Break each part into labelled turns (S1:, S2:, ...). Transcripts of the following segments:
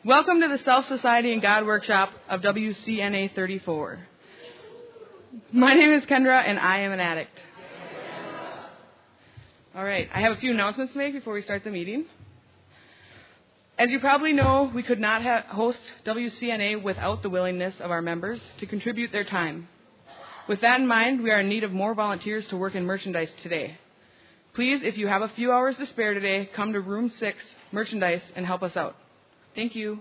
S1: Welcome to the Self Society and God Workshop of WCNA 34. My name is Kendra, and I am an addict. All right, I have a few announcements to make before we start the meeting. As you probably know, we could not host WCNA without the willingness of our members to contribute their time. With that in mind, we are in need of more volunteers to work in merchandise today. Please, if you have a few hours to spare today, come to Room 6, Merchandise, and help us out. Thank you.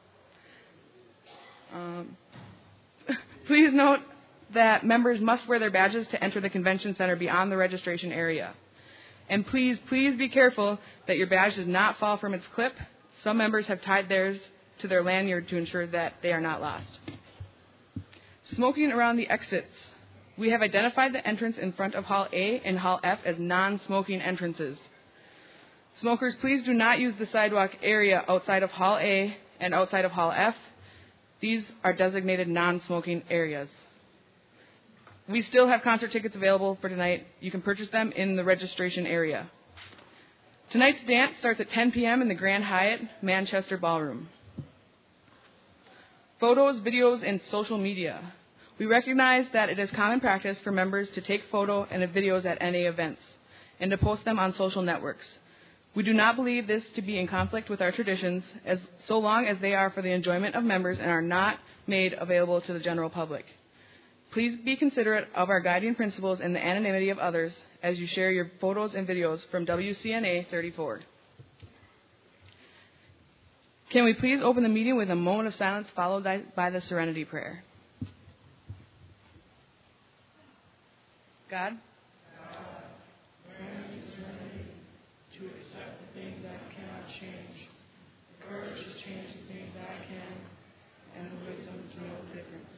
S1: Please note that members must wear their badges to enter the convention center beyond the registration area. And please be careful that your badge does not fall from its clip. Some members have tied theirs to their lanyard to ensure that they are not lost. Smoking around the exits. We have identified the entrance in front of Hall A and Hall F as non-smoking entrances. Smokers, please do not use the sidewalk area outside of Hall A and outside of Hall F. These are designated non-smoking areas. We still have concert tickets available for tonight. You can purchase them in the registration area. Tonight's dance starts at 10 p.m. in the Grand Hyatt, Manchester Ballroom. Photos, videos, and social media. We recognize that it is common practice for members to take photo and videos at NA events and to post them on social networks. We do not believe this to be in conflict with our traditions, so long as they are for the enjoyment of members and are not made available to the general public. Please be considerate of our guiding principles and the anonymity of others as you share your photos and videos from WCNA 34. Can we please open the meeting with a moment of silence followed by the Serenity Prayer? God,
S2: grant me serenity to accept the things I cannot change, the courage to change the things I can, and the wisdom to know the difference.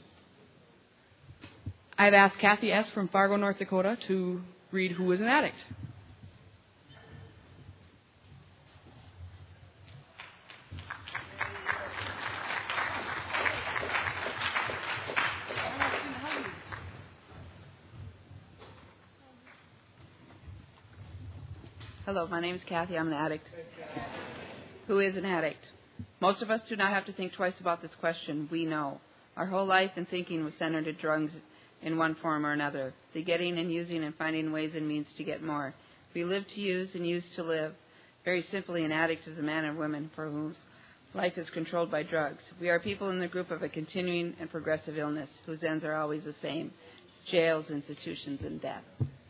S1: I've asked Kathy S. from Fargo, North Dakota to read Who is an Addict?
S3: Hello, my name is Kathy. I'm an addict. Who is an addict? Most of us do not have to think twice about this question. We know. Our whole life and thinking was centered to drugs in one form or another, the getting and using and finding ways and means to get more. We live to use and use to live. Very simply, an addict is a man or woman for whose life is controlled by drugs. We are people in the group of a continuing and progressive illness whose ends are always the same: jails, institutions, and death.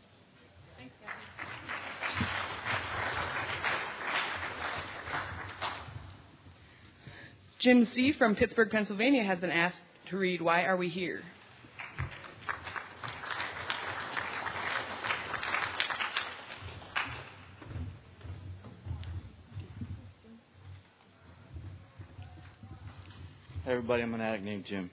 S1: Jim C. from Pittsburgh, Pennsylvania has been asked to read Why Are We Here?
S4: Hey everybody, I'm an addict named Jim.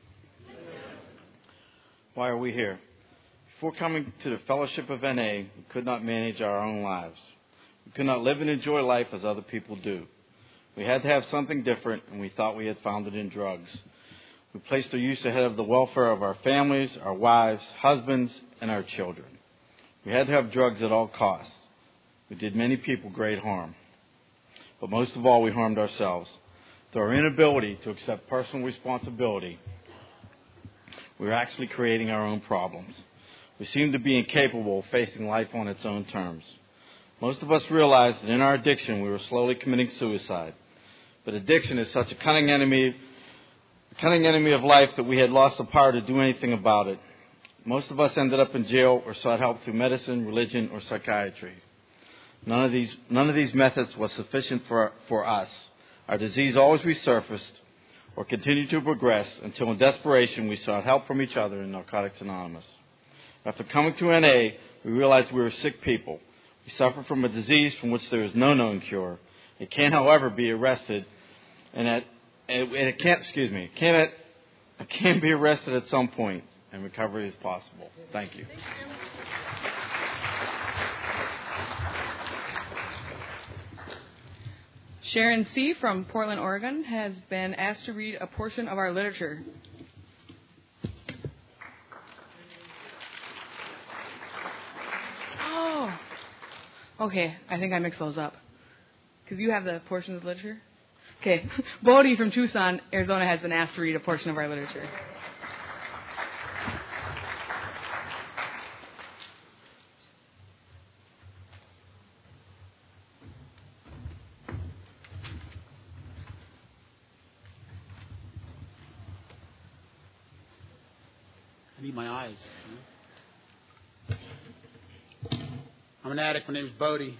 S4: Why are we here? Before coming to the Fellowship of NA, we could not manage our own lives. We could not live and enjoy life as other people do. We had to have something different, and we thought we had found it in drugs. We placed our use ahead of the welfare of our families, our wives, husbands, and our children. We had to have drugs at all costs. We did many people great harm. But most of all, we harmed ourselves. Through our inability to accept personal responsibility, we were actually creating our own problems. We seemed to be incapable of facing life on its own terms. Most of us realized that in our addiction, we were slowly committing suicide. But addiction is such a cunning enemy of life that we had lost the power to do anything about it. Most of us ended up in jail or sought help through medicine, religion, or psychiatry. None of these methods was sufficient for us. Our disease always resurfaced or continued to progress until in desperation we sought help from each other in Narcotics Anonymous. After coming to NA, we realized we were sick people. We suffer from a disease from which there is no known cure. It can, however, be arrested, it can be arrested at some point, and recovery is possible. Thank you.
S1: Sharon C. from Portland, Oregon has been asked to read a portion of our literature. Okay, I think I mixed those up. Because you have the portion of the literature? Okay. Bodie from Tucson, Arizona has been asked to read a portion of our literature.
S5: I need my eyes. I'm an addict. My name is Bodie.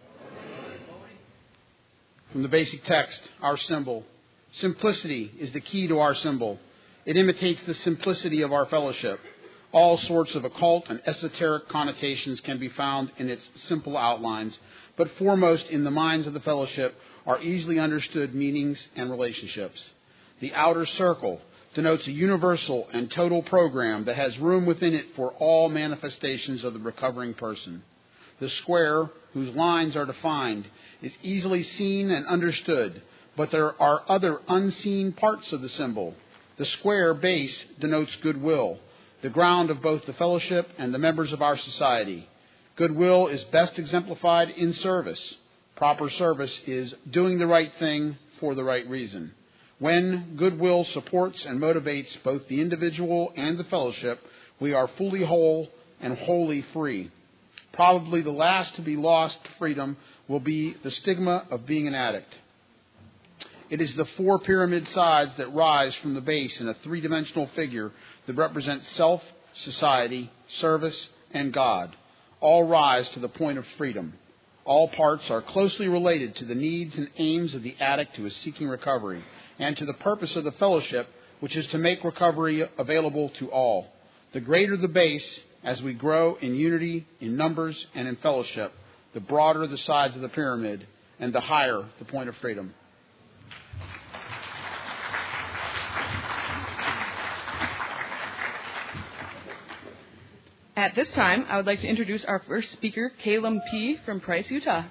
S5: From the basic text, our symbol. Simplicity is the key to our symbol. It imitates the simplicity of our fellowship. All sorts of occult and esoteric connotations can be found in its simple outlines, but foremost in the minds of the fellowship are easily understood meanings and relationships. The outer circle denotes a universal and total program that has room within it for all manifestations of the recovering person. The square, whose lines are defined, is easily seen and understood, but there are other unseen parts of the symbol. The square base denotes goodwill, the ground of both the fellowship and the members of our society. Goodwill is best exemplified in service. Proper service is doing the right thing for the right reason. When goodwill supports and motivates both the individual and the fellowship, we are fully whole and wholly free. Probably the last to be lost freedom will be the stigma of being an addict. It is the four pyramid sides that rise from the base in a three-dimensional figure that represent self, society, service, and God. All rise to the point of freedom. All parts are closely related to the needs and aims of the addict who is seeking recovery, and to the purpose of the fellowship, which is to make recovery available to all. The greater the base, as we grow in unity, in numbers, and in fellowship, the broader the sides of the pyramid, and the higher the point of freedom.
S1: At this time, I would like to introduce our first speaker, Caleb P. from Price, Utah.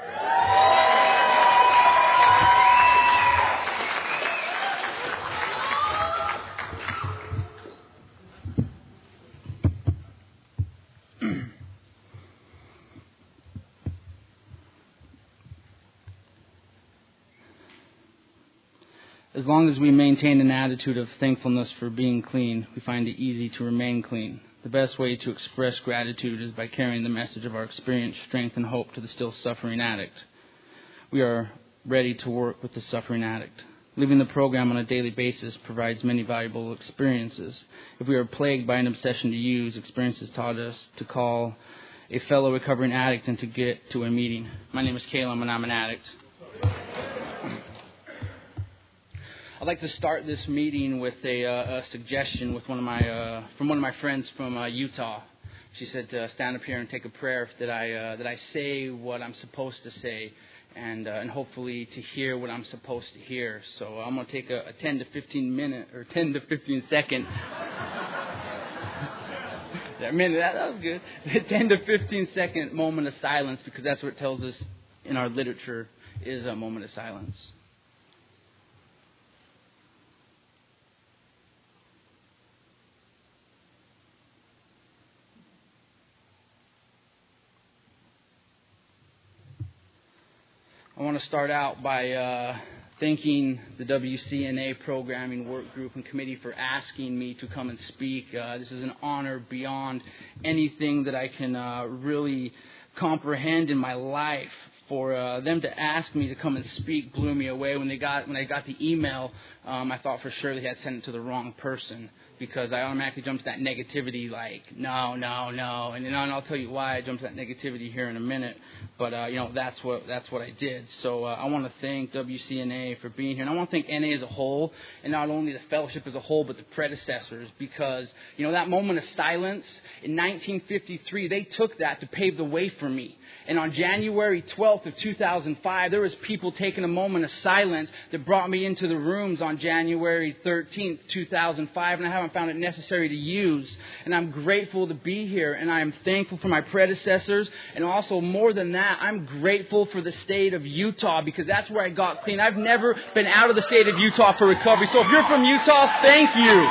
S6: As long as we maintain an attitude of thankfulness for being clean, we find it easy to remain clean. The best way to express gratitude is by carrying the message of our experience, strength, and hope to the still suffering addict. We are ready to work with the suffering addict. Living the program on a daily basis provides many valuable experiences. If we are plagued by an obsession to use, experiences taught us to call a fellow recovering addict and to get to a meeting. My name is Caleb, and I'm an addict. I'd like to start this meeting with a suggestion with from one of my friends from Utah. She said to stand up here and take a prayer that I say what I'm supposed to say, and hopefully to hear what I'm supposed to hear. So I'm going to take a 10 to 15 second. That was good. A 10 to 15 second moment of silence, because that's what it tells us in our literature is a moment of silence. I want to start out by thanking the WCNA Programming Work Group and Committee for asking me to come and speak. This is an honor beyond anything that I can really comprehend in my life. For them to ask me to come and speak blew me away. When I got the email, I thought for sure they had sent it to the wrong person, because I automatically jumped to that negativity, like, no. And I'll tell you why I jumped to that negativity here in a minute. But, that's what I did. So I want to thank WCNA for being here. And I want to thank NA as a whole, and not only the fellowship as a whole, but the predecessors. Because, that moment of silence in 1953, they took that to pave the way for me. And on January 12th of 2005, there was people taking a moment of silence that brought me into the rooms on January 13th, 2005, and I haven't found it necessary to use. And I'm grateful to be here, and I am thankful for my predecessors. And also, more than that, I'm grateful for the state of Utah, because that's where I got clean. I've never been out of the state of Utah for recovery. So if you're from Utah, thank you.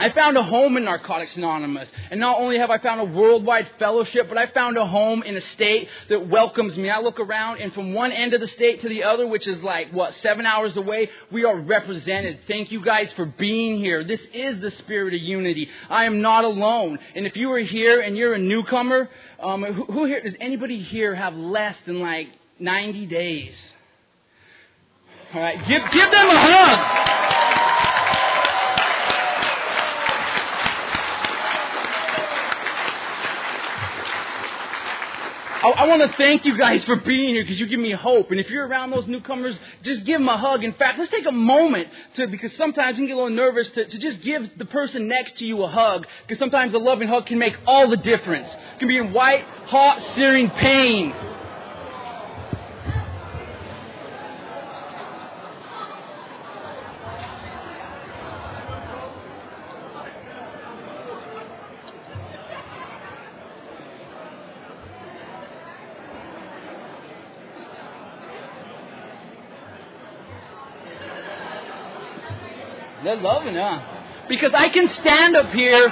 S6: I found a home in Narcotics Anonymous. And not only have I found a worldwide fellowship, but I found a home in a state that welcomes me. I look around, and from one end of the state to the other, which is 7 hours away, we are represented. Thank you guys for being here. This is the spirit of unity. I am not alone. And if you are here and you're a newcomer, who here, does anybody here have less than 90 days? All right, give them a hug. I want to thank you guys for being here because you give me hope. And if you're around those newcomers, just give them a hug. In fact, let's take a moment because sometimes you can get a little nervous to just give the person next to you a hug, because sometimes a loving hug can make all the difference. It can be in white, hot, searing pain. They're loving, huh? Because I can stand up here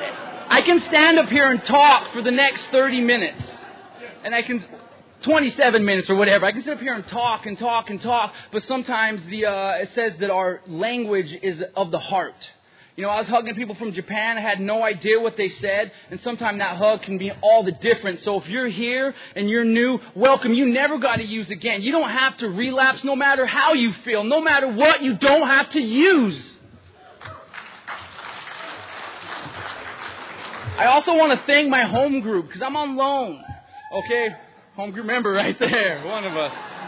S6: and talk for the next 30 minutes. And 27 minutes or whatever. I can sit up here and talk. But sometimes it says that our language is of the heart. I was hugging people from Japan. I had no idea what they said. And sometimes that hug can be all the difference. So if you're here and you're new, welcome. You never got to use again. You don't have to relapse no matter how you feel. No matter what, you don't have to use. I also want to thank my home group because I'm on loan. Okay? Home group member right there. One of us.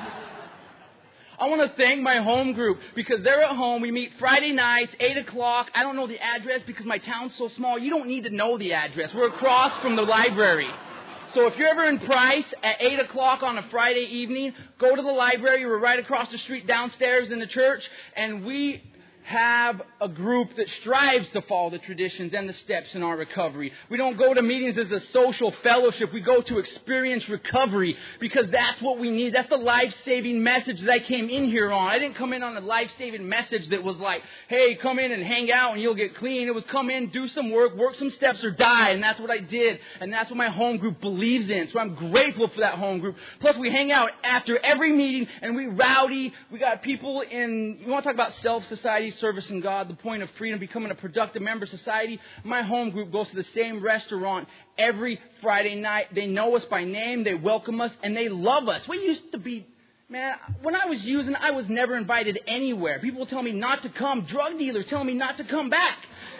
S6: I want to thank my home group because they're at home. We meet Friday nights, 8 o'clock. I don't know the address because my town's so small. You don't need to know the address. We're across from the library. So if you're ever in Price at 8 o'clock on a Friday evening, go to the library. We're right across the street downstairs in the church. And we have a group that strives to follow the traditions and the steps in our recovery. We don't go to meetings as a social fellowship. We go to experience recovery because that's what we need. That's the life-saving message that I came in here on. I didn't come in on a life-saving message that was like, hey, come in and hang out and you'll get clean. It was come in, do some work some steps or die. And that's what I did. And that's what my home group believes in. So I'm grateful for that home group. Plus we hang out after every meeting and we rowdy. We got people in, you want to talk about self-society, service in God, the point of freedom, becoming a productive member of society. My home group goes to the same restaurant every Friday night. They know us by name, they welcome us, and they love us. We used to be, man, when I was using, I was never invited anywhere. People would tell me not to come. Drug dealers telling me not to come back.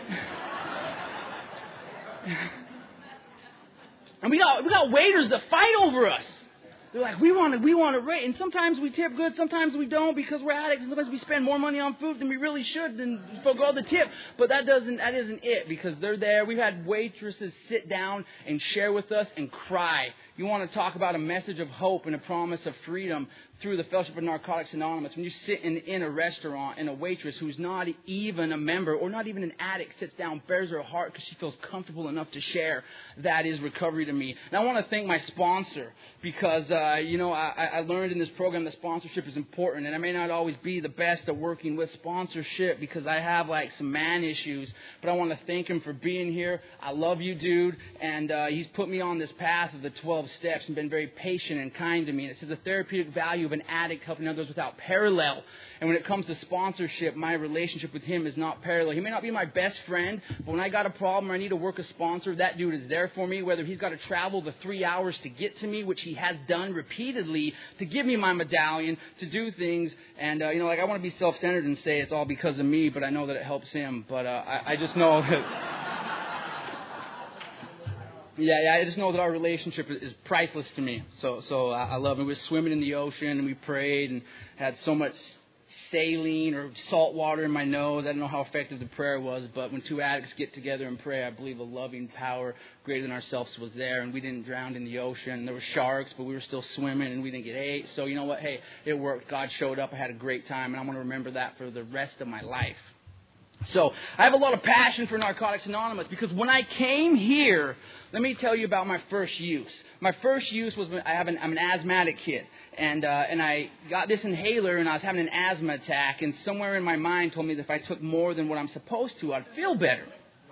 S6: And we got waiters that fight over us. They're like, we want to rate. And sometimes we tip good, sometimes we don't because we're addicts. And sometimes we spend more money on food than we really should and forgo the tip. But that isn't it because they're there. We've had waitresses sit down and share with us and cry. You want to talk about a message of hope and a promise of freedom through the Fellowship of Narcotics Anonymous. When you sit in a restaurant and a waitress who's not even a member or not even an addict sits down, bears her heart because she feels comfortable enough to share, that is recovery to me. And I want to thank my sponsor because, I learned in this program that sponsorship is important. And I may not always be the best at working with sponsorship because I have some man issues. But I want to thank him for being here. I love you, dude. And he's put me on this path of the 12 steps and been very patient and kind to me. And it says the therapeutic value of an addict helping others without parallel. And when it comes to sponsorship, my relationship with him is not parallel. He may not be my best friend, but when I got a problem or I need to work a sponsor, that dude is there for me, whether he's got to travel the 3 hours to get to me, which he has done repeatedly, to give me my medallion, to do things. And, I want to be self-centered and say it's all because of me, but I know that it helps him. But I just know that... Yeah, I just know that our relationship is priceless to me. So I love it. We were swimming in the ocean and we prayed and had so much saline or salt water in my nose. I don't know how effective the prayer was, but when two addicts get together and pray, I believe a loving power greater than ourselves was there, and we didn't drown in the ocean. There were sharks, but we were still swimming and we didn't get ate. So you know what? Hey, it worked. God showed up. I had a great time, and I'm going to remember that for the rest of my life. So I have a lot of passion for Narcotics Anonymous because when I came here, let me tell you about my first use. My first use was I'm an asthmatic kid, and I got this inhaler and I was having an asthma attack, and somewhere in my mind told me that if I took more than what I'm supposed to, I'd feel better.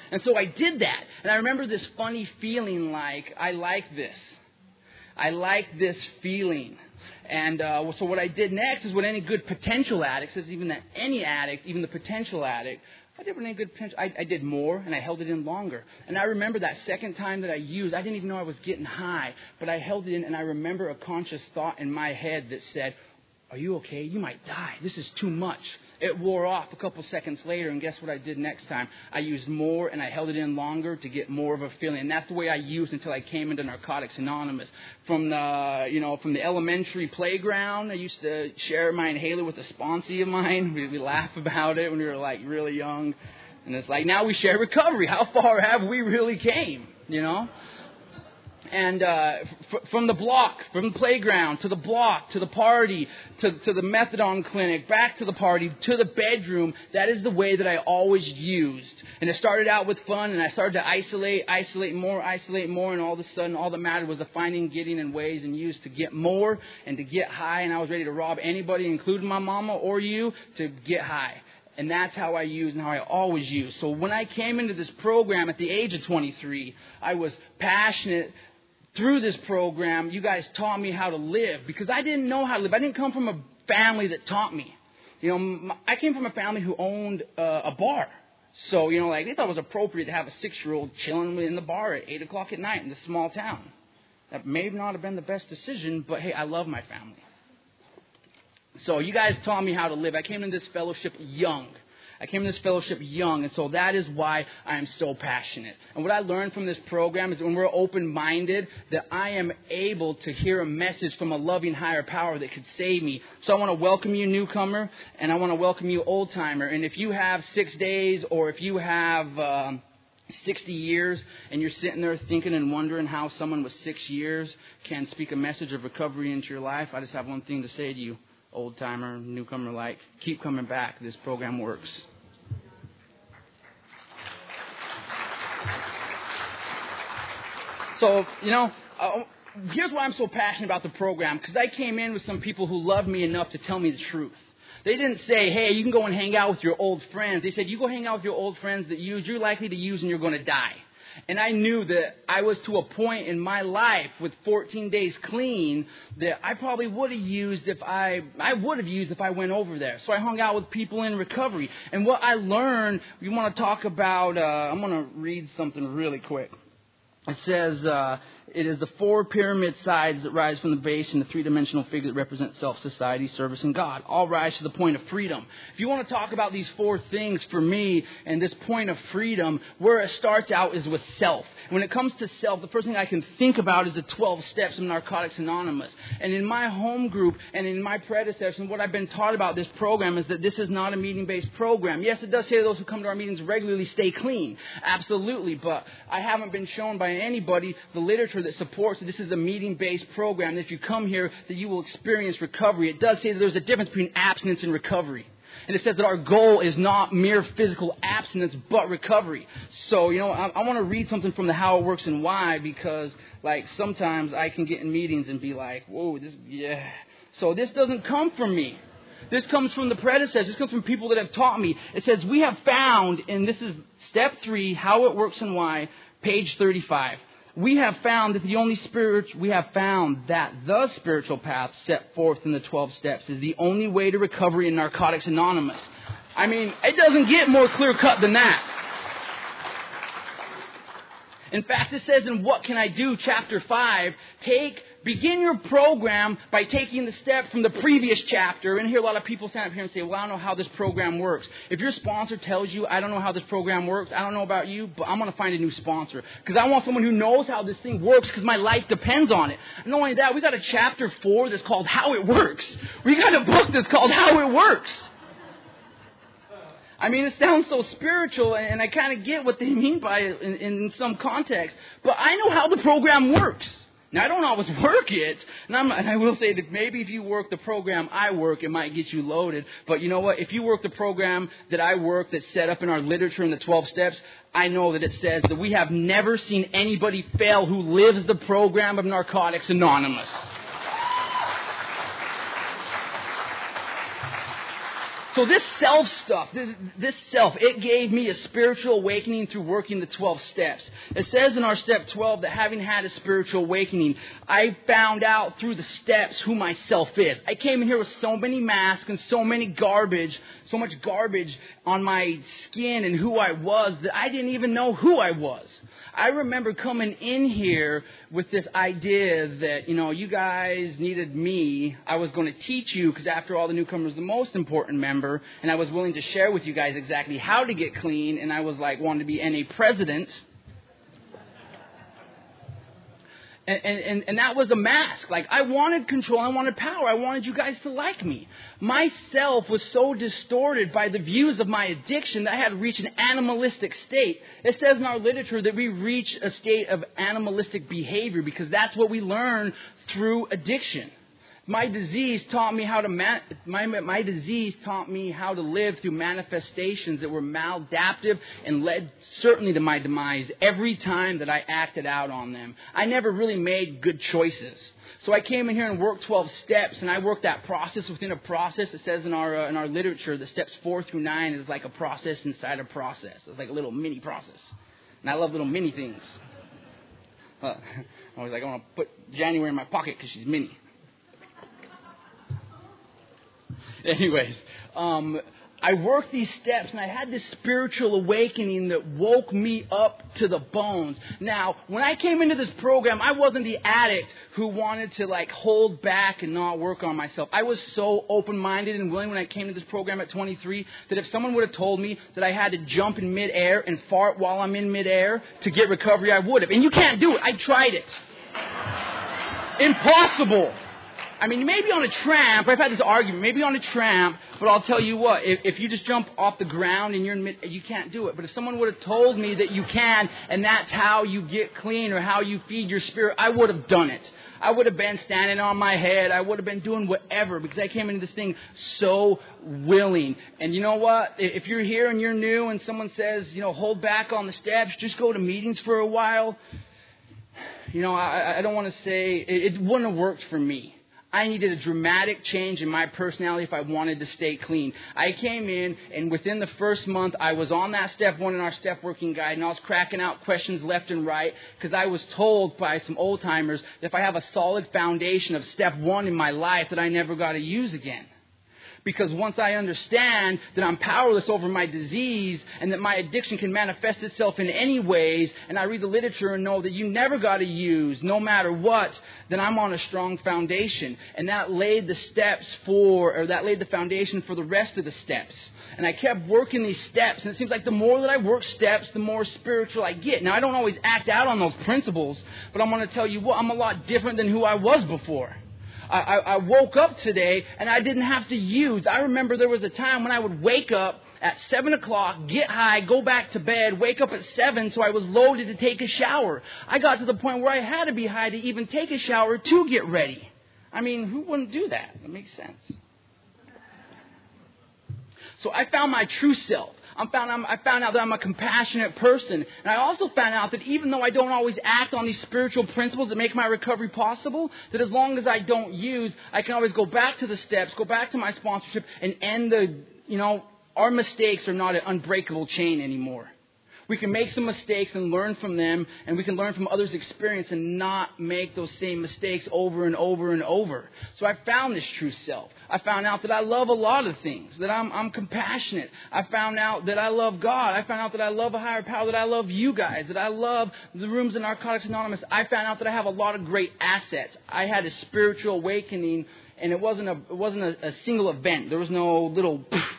S6: And so I did that. And I remember this funny feeling like, I like this. I like this feeling. And so what I did next is what any good potential addict says, even that any addict, even the potential addict, I did what any good potential, I did more and I held it in longer. And I remember that second time that I used, I didn't even know I was getting high, but I held it in, and I remember a conscious thought in my head that said, are you okay? You might die. This is too much. It wore off a couple seconds later, and guess what I did next time? I used more, and I held it in longer to get more of a feeling. And that's the way I used until I came into Narcotics Anonymous. From the elementary playground, I used to share my inhaler with a sponsee of mine. We laugh about it when we were like really young. And it's like, now we share recovery. How far have we really came, you know? And from the block, from the playground, to the block, to the party, to the methadone clinic, back to the party, to the bedroom, that is the way that I always used. And it started out with fun, and I started to isolate more, and all of a sudden, all that mattered was the finding, getting, and ways and use to get more and to get high, and I was ready to rob anybody, including my mama or you, to get high. And that's how I use and how I always use. So when I came into this program at the age of 23, I was passionate. Through this program, you guys taught me how to live, because I didn't know how to live. I didn't come from a family that taught me. You know, I came from a family who owned a bar. So, you know, like, they thought it was appropriate to have a 6-year-old chilling in the bar at 8 o'clock at night in this small town. That may not have been the best decision, but hey, I love my family. So you guys taught me how to live. I came into this fellowship young. And so that is why I am so passionate. And what I learned from this program is when we're open-minded, that I am able to hear a message from a loving higher power that could save me. So I want to welcome you, newcomer, and I want to welcome you, old-timer. And if you have 6 days, or if you have 60 years, and you're sitting there thinking and wondering how someone with 6 years can speak a message of recovery into your life, I just have one thing to say to you. Old-timer, newcomer alike, keep coming back. This program works. So, you know, here's why I'm so passionate about the program, because I came in with some people who loved me enough to tell me the truth. They didn't say, hey, you can go and hang out with your old friends. They said, you go hang out with your old friends that use, you're likely to use, and you're going to die. And I knew that I was to a point in my life with 14 days clean that I probably would have used if I went over there. So I hung out with people in recovery. And what I learned, we want to talk about, I'm going to read something really quick. It says, it is the 4 pyramid sides that rise from the base and the 3-dimensional figure that represents self, society, service, and God. All rise to the point of freedom. If you want to talk about these 4 things for me and this point of freedom, where it starts out is with self. When it comes to self, the first thing I can think about is the 12 steps of Narcotics Anonymous. And in my home group and in my predecessors, and what I've been taught about this program is that this is not a meeting-based program. Yes, it does say those who come to our meetings regularly stay clean. Absolutely. But I haven't been shown by anybody the literature that supports that this is a meeting-based program, that if you come here, that you will experience recovery. It does say that there's a difference between abstinence and recovery. And it says that our goal is not mere physical abstinence, but recovery. So, you know, I want to read something from the How It Works and Why, because, like, sometimes I can get in meetings and be like, whoa, yeah. So this doesn't come from me. This comes from the predecessors. This comes from people that have taught me. It says, we have found, and this is step 3, How It Works and Why, page 35. We have found that the spiritual path set forth in the 12 steps is the only way to recovery in Narcotics Anonymous. I mean, it doesn't get more clear-cut than that. In fact, it says in What Can I Do, chapter 5, begin your program by taking the step from the previous chapter. And I hear a lot of people stand up here and say, well, I don't know how this program works. If your sponsor tells you, I don't know how this program works, I don't know about you, but I'm going to find a new sponsor. Because I want someone who knows how this thing works, because my life depends on it. And not only that, we got a chapter 4 that's called How It Works. We got a book that's called How It Works. I mean, it sounds so spiritual, and I kind of get what they mean by it in some context. But I know how the program works. Now, I don't always work it, and I will say that maybe if you work the program I work, it might get you loaded. But you know what? If you work the program that I work that's set up in our literature in the 12 steps, I know that it says that we have never seen anybody fail who lives the program of Narcotics Anonymous. So this self stuff, this self, it gave me a spiritual awakening through working the 12 steps. It says in our step 12 that having had a spiritual awakening, I found out through the steps who my self is. I came in here with so many masks and so much garbage on my skin and who I was that I didn't even know who I was. I remember coming in here with this idea that, you guys needed me. I was going to teach you because after all, the newcomer is the most important member. And I was willing to share with you guys exactly how to get clean. And I was wanted to be NA president. And that was a mask. I wanted control. I wanted power. I wanted you guys to like me. Myself was so distorted by the views of my addiction that I had reached an animalistic state. It says in our literature that we reach a state of animalistic behavior because that's what we learn through addiction. My disease taught me how to my disease taught me how to live through manifestations that were maladaptive and led certainly to my demise every time that I acted out on them. I never really made good choices. So I came in here and worked 12 steps, and I worked that process within a process. It says in our literature that steps 4 through 9 is like a process inside a process. It's like a little mini process. And I love little mini things. I was I want to put January in my pocket because she's mini. Anyways, I worked these steps and I had this spiritual awakening that woke me up to the bones. Now, when I came into this program, I wasn't the addict who wanted to hold back and not work on myself. I was so open-minded and willing when I came to this program at 23 that if someone would have told me that I had to jump in midair and fart while I'm in midair to get recovery, I would have. And you can't do it. I tried it. Impossible. I mean, maybe on a tramp, I've had this argument, maybe on a tramp, but I'll tell you what, if you just jump off the ground and you're in you can't do it. But if someone would have told me that you can, and that's how you get clean or how you feed your spirit, I would have done it. I would have been standing on my head. I would have been doing whatever because I came into this thing so willing. And you know what? If you're here and you're new and someone says, hold back on the steps, just go to meetings for a while, I don't want to say it wouldn't have worked for me. I needed a dramatic change in my personality if I wanted to stay clean. I came in, and within the first month, I was on that step 1 in our step working guide, and I was cracking out questions left and right because I was told by some old timers that if I have a solid foundation of step 1 in my life that I never got to use again. Because once I understand that I'm powerless over my disease and that my addiction can manifest itself in any ways, and I read the literature and know that you never got to use no matter what, then I'm on a strong foundation. And that laid the foundation for the rest of the steps. And I kept working these steps, and it seems like the more that I work steps, the more spiritual I get. Now, I don't always act out on those principles, but I'm going to tell you what, I'm a lot different than who I was before. I woke up today and I didn't have to use. I remember there was a time when I would wake up at 7 o'clock, get high, go back to bed, wake up at 7 so I was loaded to take a shower. I got to the point where I had to be high to even take a shower to get ready. I mean, who wouldn't do that? That makes sense. So I found my true self. I found out that I'm a compassionate person. And I also found out that even though I don't always act on these spiritual principles that make my recovery possible, that as long as I don't use, I can always go back to the steps, go back to my sponsorship, and end our mistakes are not an unbreakable chain anymore. We can make some mistakes and learn from them, and we can learn from others' experience and not make those same mistakes over and over and over. So I found this true self. I found out that I love a lot of things, that I'm compassionate. I found out that I love God. I found out that I love a higher power, that I love you guys, that I love the rooms in Narcotics Anonymous. I found out that I have a lot of great assets. I had a spiritual awakening, and it wasn't a single event. There was no little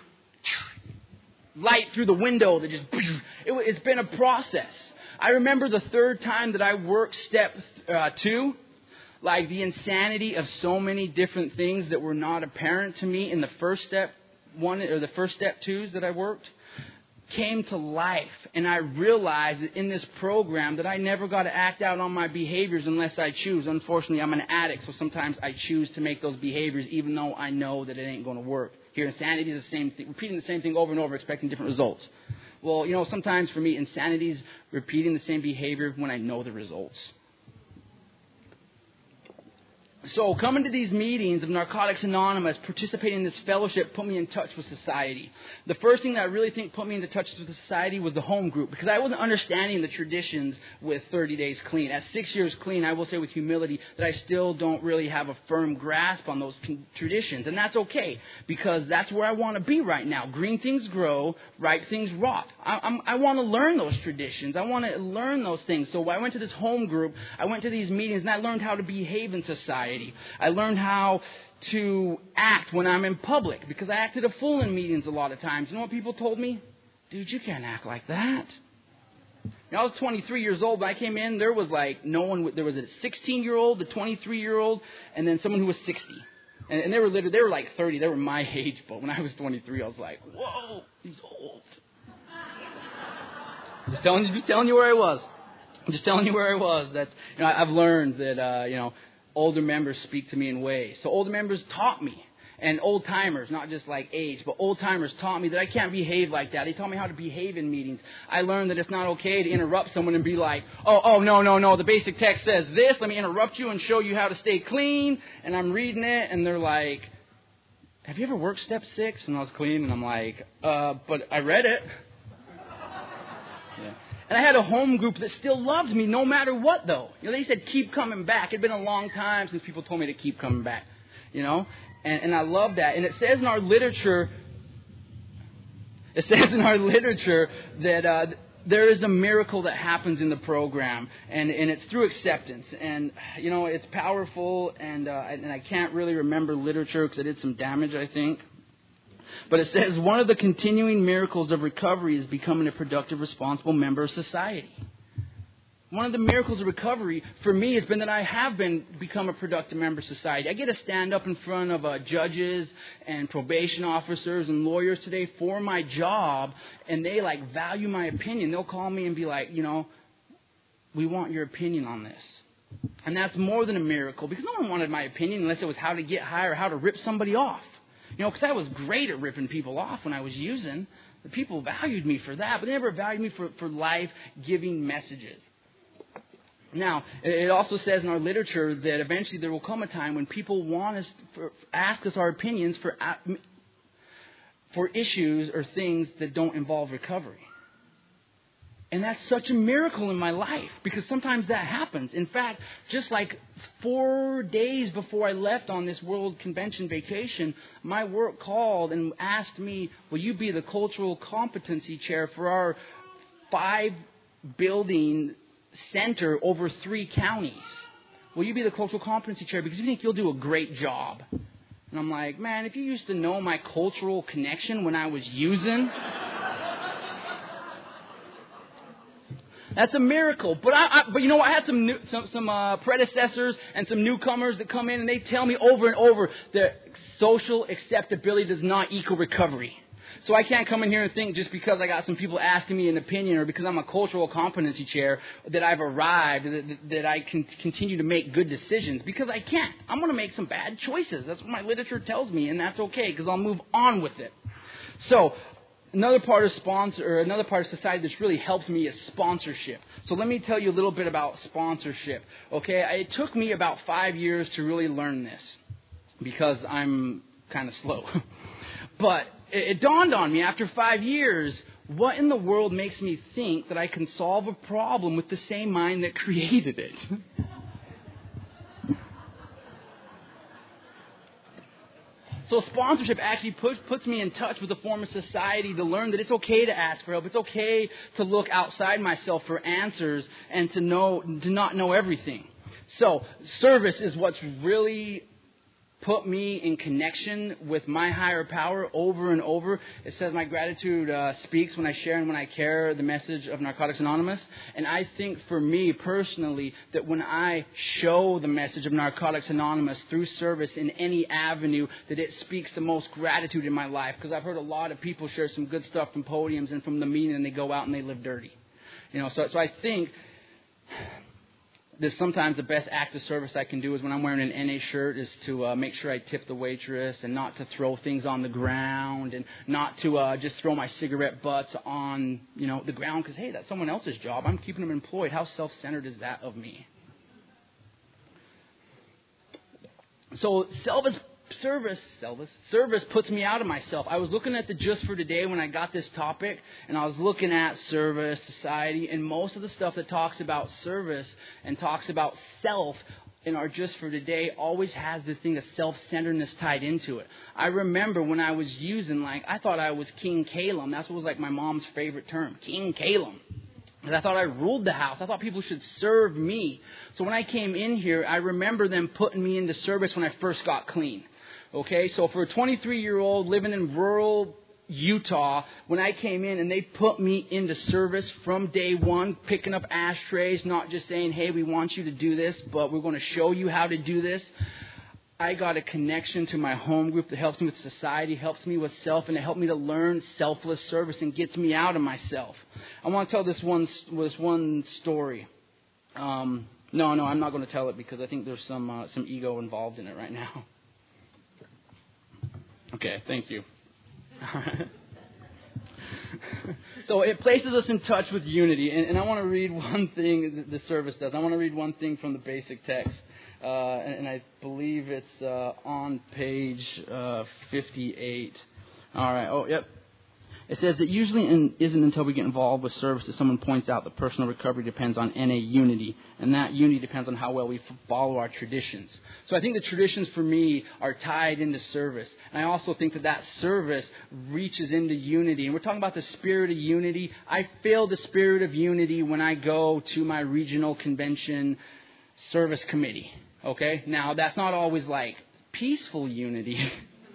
S6: light through the window that just, it's been a process. I remember the third time that I worked step 2, like the insanity of so many different things that were not apparent to me in the first step 1 or the first step 2s that I worked came to life. And I realized that in this program that I never got to act out on my behaviors unless I choose. Unfortunately, I'm an addict, so sometimes I choose to make those behaviors even though I know that it ain't going to work. Here, insanity is the same thing, repeating the same thing over and over, expecting different results. Well, sometimes for me, insanity is repeating the same behavior when I know the results. So coming to these meetings of Narcotics Anonymous, participating in this fellowship, put me in touch with society. The first thing that I really think put me into touch with society was the home group, because I wasn't understanding the traditions with 30 days clean. At 6 years clean, I will say with humility that I still don't really have a firm grasp on those traditions. And that's okay, because that's where I want to be right now. Green things grow, ripe things rot. I want to learn those traditions. I want to learn those things. So I went to this home group, I went to these meetings, and I learned how to behave in society. I learned how to act when I'm in public, because I acted a fool in meetings a lot of times. You know what people told me? Dude, you can't act like that. I was 23 years old when I came in. There was like no one. There was a 16-year-old, a 23-year-old, and then someone who was 60. And they were like 30. They were my age, but when I was 23, I was like, whoa, he's old. Just telling you where I was. Just telling you where I was. That's, I've learned that older members speak to me in ways. So older members taught me, and old timers, not just like age, but old timers taught me that I can't behave like that. They taught me how to behave in meetings. I learned that it's not okay to interrupt someone and be like, oh, no, the basic text says this. Let me interrupt you and show you how to stay clean. And I'm reading it, and they're like, have you ever worked step 6? And I was clean, and I'm like, but I read it. Yeah. And I had a home group that still loved me no matter what, though. They said, keep coming back. It had been a long time since people told me to keep coming back, And I love that. And it says in our literature, that there is a miracle that happens in the program, and it's through acceptance. And, it's powerful, and I can't really remember literature because I did some damage, I think. But it says one of the continuing miracles of recovery is becoming a productive, responsible member of society. One of the miracles of recovery for me has been that I have become a productive member of society. I get to stand up in front of judges and probation officers and lawyers today for my job, and they value my opinion. They'll call me and be like, we want your opinion on this. And that's more than a miracle, because no one wanted my opinion unless it was how to get high or how to rip somebody off. Because I was great at ripping people off when I was using. The people valued me for that, but they never valued me for life-giving messages. Now, it also says in our literature that eventually there will come a time when people want us, ask us our opinions for issues or things that don't involve recovery. And that's such a miracle in my life, because sometimes that happens. In fact, just like 4 days before I left on this World Convention vacation, my work called and asked me, will you be the cultural competency chair for our 5-building center over 3 counties? Will you be the cultural competency chair because you think you'll do a great job? And I'm like, man, if you used to know my cultural connection when I was using... That's a miracle. But I had some predecessors and some newcomers that come in, and they tell me over and over that social acceptability does not equal recovery. So I can't come in here and think just because I got some people asking me an opinion or because I'm a cultural competency chair that I've arrived, that I can continue to make good decisions, because I can't. I'm going to make some bad choices. That's what my literature tells me, and that's okay, because I'll move on with it. So another part of society that's really helps me is sponsorship. So let me tell you a little bit about sponsorship. Okay, it took me about 5 years to really learn this, because I'm kind of slow. But it dawned on me after 5 years, what in the world makes me think that I can solve a problem with the same mind that created it? So sponsorship actually puts me in touch with a form of society to learn that it's okay to ask for help. It's okay to look outside myself for answers and to not know everything. So service is what's really put me in connection with my higher power over and over. It says my gratitude speaks when I share and when I care the message of Narcotics Anonymous. And I think for me personally that when I show the message of Narcotics Anonymous through service in any avenue, that it speaks the most gratitude in my life. Because I've heard a lot of people share some good stuff from podiums and from the meeting, and they go out and they live dirty. So I think that sometimes the best act of service I can do is when I'm wearing an NA shirt is to make sure I tip the waitress, and not to throw things on the ground, and not to just throw my cigarette butts on the ground, because, hey, that's someone else's job. I'm keeping them employed. How self-centered is that of me? So service puts me out of myself. I was looking at the Just for Today when I got this topic, and I was looking at service, society, and most of the stuff that talks about service and talks about self in our Just for Today always has this thing of self-centeredness tied into it. I remember when I was using, I thought I was King Calum. That's what was my mom's favorite term, King Calum. Because I thought I ruled the house. I thought people should serve me. So when I came in here, I remember them putting me into service when I first got clean. Okay, so for a 23-year-old living in rural Utah, when I came in and they put me into service from day one, picking up ashtrays, not just saying, hey, we want you to do this, but we're going to show you how to do this. I got a connection to my home group that helps me with society, helps me with self, and it helped me to learn selfless service and gets me out of myself. I want to tell this one story. No, I'm not going to tell it because I think there's some ego involved in it right now. Okay, thank you. So it places us in touch with unity. And I want to read one thing the service does. I want to read one thing from the basic text. And I believe it's on page 58. All right. Oh, yep. It says it usually isn't until we get involved with service that someone points out that personal recovery depends on NA unity. And that unity depends on how well we follow our traditions. So I think the traditions for me are tied into service. And I also think that service reaches into unity. And we're talking about the spirit of unity. I feel the spirit of unity when I go to my regional convention service committee. Okay? Now, that's not always peaceful unity.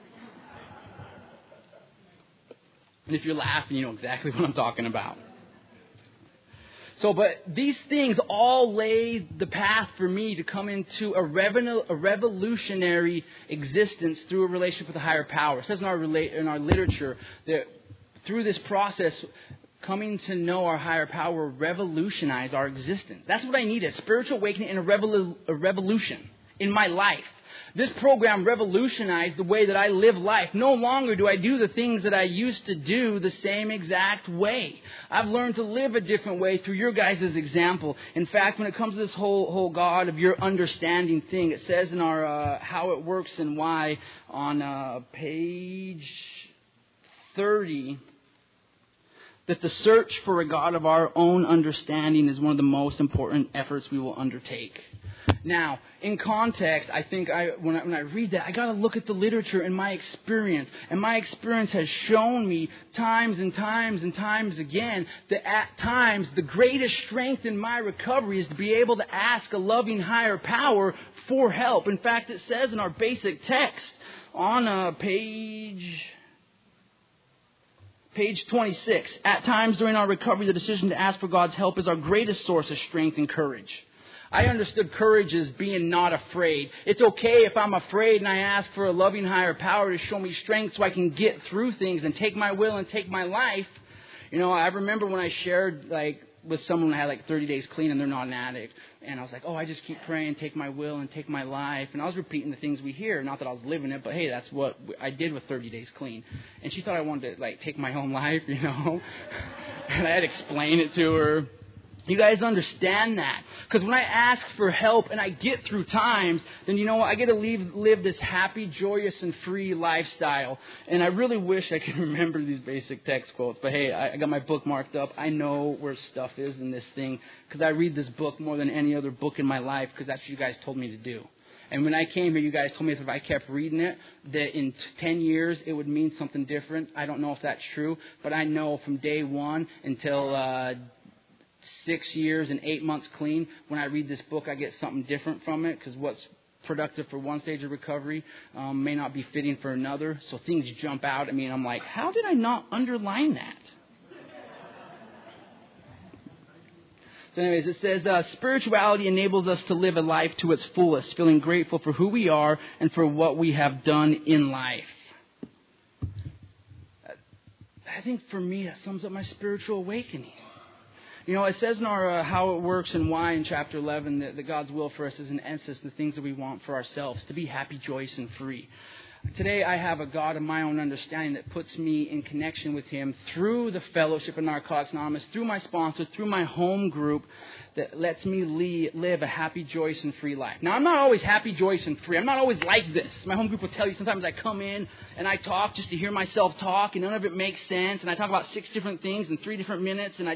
S6: And if you're laughing, you know exactly what I'm talking about. So, but these things all lay the path for me to come into a revolutionary existence through a relationship with a higher power. It says in our literature that through this process, coming to know our higher power revolutionize our existence. That's what I needed, spiritual awakening and a revolution in my life. This program revolutionized the way that I live life. No longer do I do the things that I used to do the same exact way. I've learned to live a different way through your guys' example. In fact, when it comes to this whole God of your understanding thing, it says in our How It Works and Why on page 30... that the search for a God of our own understanding is one of the most important efforts we will undertake. Now, in context, I think when I read that, I got to look at the literature and my experience. And my experience has shown me times and times and times again that at times the greatest strength in my recovery is to be able to ask a loving higher power for help. In fact, it says in our basic text on page 26, at times during our recovery, the decision to ask for God's help is our greatest source of strength and courage. I understood courage as being not afraid. It's okay if I'm afraid and I ask for a loving higher power to show me strength so I can get through things and take my will and take my life. You know, I remember when I shared with someone who had 30 days clean and they're not an addict. And I was like, I just keep praying, take my will and take my life. And I was repeating the things we hear. Not that I was living it, but hey, that's what I did with 30 days clean. And she thought I wanted to take my own life, you know. And I had to explain it to her. You guys understand that. Because when I ask for help and I get through times, then you know what? I get to live this happy, joyous, and free lifestyle. And I really wish I could remember these basic text quotes. But hey, I got my book marked up. I know where stuff is in this thing. Because I read this book more than any other book in my life. Because that's what you guys told me to do. And when I came here, you guys told me that if I kept reading it, that in 10 years it would mean something different. I don't know if that's true. But I know from day one until 6 years and 8 months clean, when I read this book, I get something different from it, because what's productive for one stage of recovery may not be fitting for another. So things jump out at me, and I'm like, how did I not underline that? So anyways, it says, spirituality enables us to live a life to its fullest, feeling grateful for who we are and for what we have done in life. I think for me, that sums up my spiritual awakening. You know, it says in our How It Works and Why in chapter 11 that God's will for us is in essence the things that we want for ourselves, to be happy, joyous, and free. Today I have a God of my own understanding that puts me in connection with Him through the fellowship of Narcotics Anonymous, through my sponsor, through my home group, that lets me live a happy, joyous, and free life. Now, I'm not always happy, joyous, and free. I'm not always like this. My home group will tell you sometimes I come in and I talk just to hear myself talk, and none of it makes sense, and I talk about 6 different things in 3 different minutes, and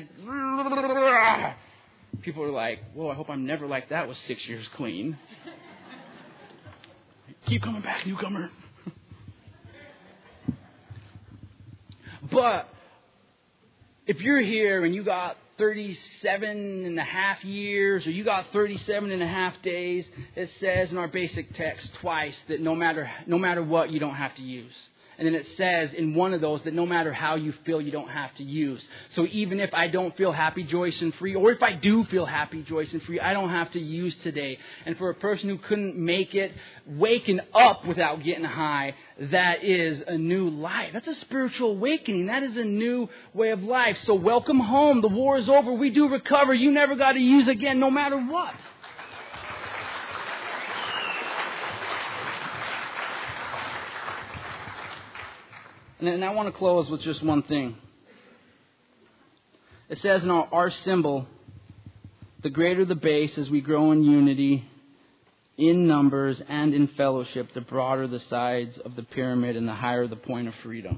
S6: people are like, whoa, I hope I'm never like that with 6 years clean. Keep coming back, newcomer. But if you're here and you got 37 and a half years, or you got 37 and a half days, it says in our basic text twice that no matter what, you don't have to use. And then it says in one of those that no matter how you feel, you don't have to use. So even if I don't feel happy, joyous, and free, or if I do feel happy, joyous, and free, I don't have to use today. And for a person who couldn't make it, waking up without getting high, that is a new life. That's a spiritual awakening. That is a new way of life. So welcome home. The war is over. We do recover. You never got to use again, no matter what. And I want to close with just one thing. It says in our symbol, the greater the base as we grow in unity, in numbers and in fellowship, the broader the sides of the pyramid and the higher the point of freedom.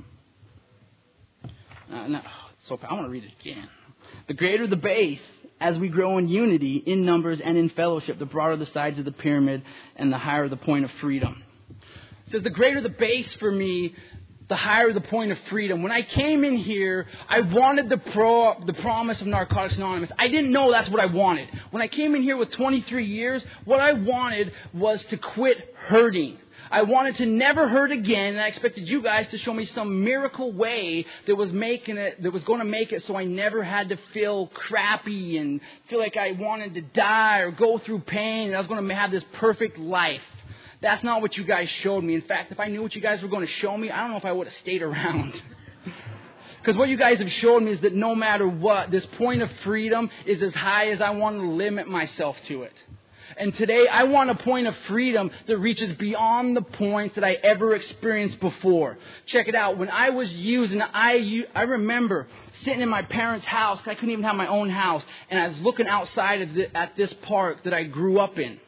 S6: So I want to read it again. The greater the base as we grow in unity, in numbers and in fellowship, the broader the sides of the pyramid and the higher the point of freedom. It says the greater the base for me, the higher the point of freedom. When I came in here, I wanted the promise of Narcotics Anonymous. I didn't know that's what I wanted. When I came in here with 23 years, what I wanted was to quit hurting. I wanted to never hurt again, and I expected you guys to show me some miracle way that was going to make it so I never had to feel crappy and feel like I wanted to die or go through pain, and I was going to have this perfect life. That's not what you guys showed me. In fact, if I knew what you guys were going to show me, I don't know if I would have stayed around. Because what you guys have shown me is that no matter what, this point of freedom is as high as I want to limit myself to it. And today, I want a point of freedom that reaches beyond the points that I ever experienced before. Check it out. When I was using, I remember sitting in my parents' house, because I couldn't even have my own house, and I was looking outside at this park that I grew up in.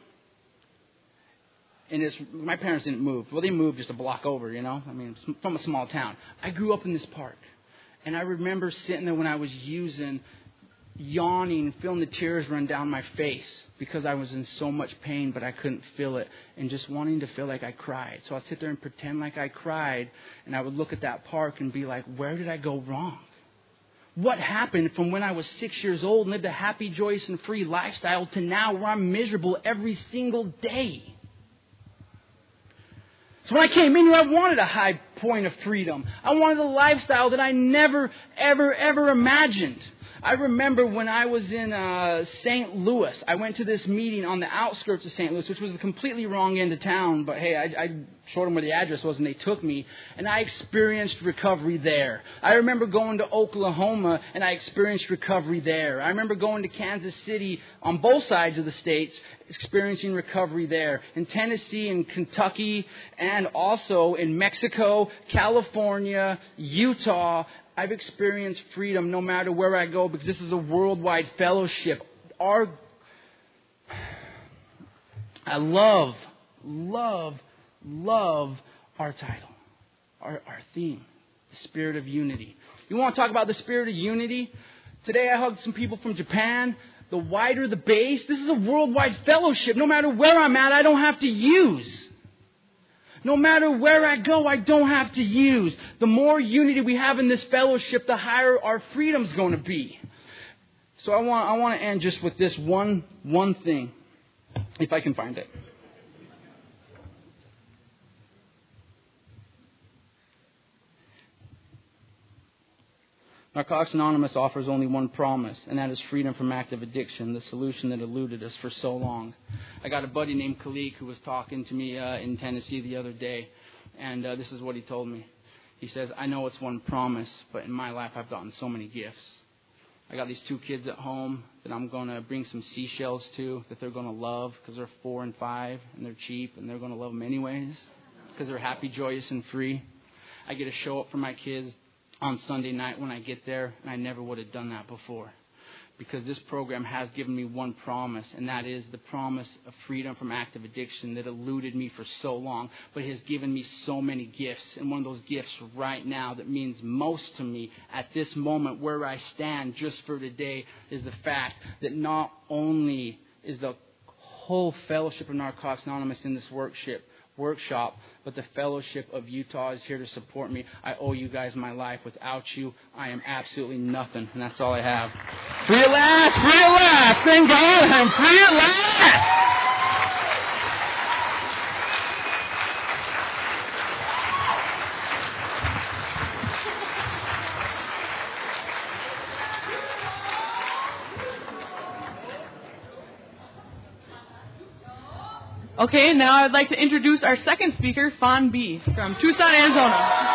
S6: And my parents didn't move. Well, they moved just a block over, you know. I mean, from a small town. I grew up in this park. And I remember sitting there when I was using, yawning, feeling the tears run down my face because I was in so much pain, but I couldn't feel it. And just wanting to feel like I cried. So I'd sit there and pretend like I cried. And I would look at that park and be like, where did I go wrong? What happened from when I was 6 years old and lived a happy, joyous, and free lifestyle to now where I'm miserable every single day? So when I came in here, I wanted a high point of freedom. I wanted a lifestyle that I never, ever, ever imagined. I remember when I was in St. Louis, I went to this meeting on the outskirts of St. Louis, which was the completely wrong end of town. But hey, I showed them where the address was and they took me. And I experienced recovery there. I remember going to Oklahoma and I experienced recovery there. I remember going to Kansas City on both sides of the states, experiencing recovery there. In Tennessee and Kentucky and also in Mexico, California, Utah, I've experienced freedom no matter where I go because this is a worldwide fellowship. I love our title, our theme, the spirit of unity. You want to talk about the spirit of unity? Today I hugged some people from Japan. The wider the base, this is a worldwide fellowship. No matter where I'm at, I don't have to use. No matter where I go, I don't have to use. The more unity we have in this fellowship, the higher our freedom's going to be. So I want to end just with this one thing, if I can find it. Narcotics Anonymous offers only one promise, and that is freedom from active addiction, the solution that eluded us for so long. I got a buddy named Khalik who was talking to me in Tennessee the other day, and this is what he told me. He says, I know it's one promise, but in my life I've gotten so many gifts. I got these 2 kids at home that I'm going to bring some seashells to that they're going to love because they're 4 and 5 and they're cheap and they're going to love them anyways because they're happy, joyous, and free. I get to show up for my kids on Sunday night when I get there, and I never would have done that before. Because this program has given me one promise, and that is the promise of freedom from active addiction that eluded me for so long, but has given me so many gifts. And one of those gifts right now that means most to me at this moment where I stand just for today is the fact that not only is the whole fellowship of Narcotics Anonymous in this workshop, but the fellowship of Utah is here to support me. I owe you guys my life. Without you, I am absolutely nothing, and that's all I have. Free at last! Free at last! Thank God I'm free at last!
S1: Okay, now I'd like to introduce our second speaker, Fawn B. from Tucson, Arizona.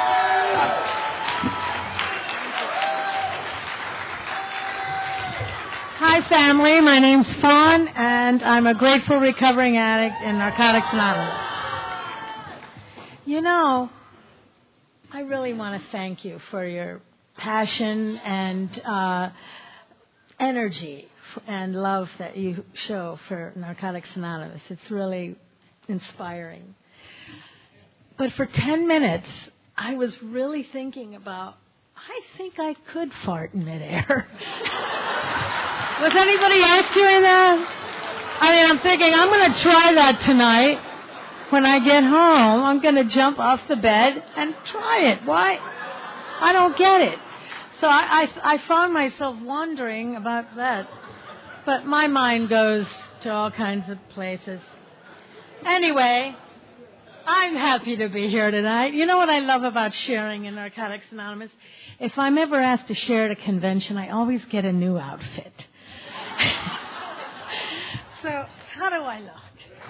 S7: Hi, family. My name's Fawn, and I'm a grateful recovering addict in Narcotics Anonymous. You know, I really want to thank you for your passion and energy and love that you show for Narcotics Anonymous. It's really inspiring. But for 10 minutes, I was really thinking about, I think I could fart in midair. Was anybody else doing that? I mean, I'm thinking, I'm going to try that tonight. When I get home, I'm going to jump off the bed and try it. Why? I don't get it. So I found myself wondering about that. But my mind goes to all kinds of places. Anyway, I'm happy to be here tonight. You know what I love about sharing in Narcotics Anonymous? If I'm ever asked to share at a convention, I always get a new outfit. So, how do I look?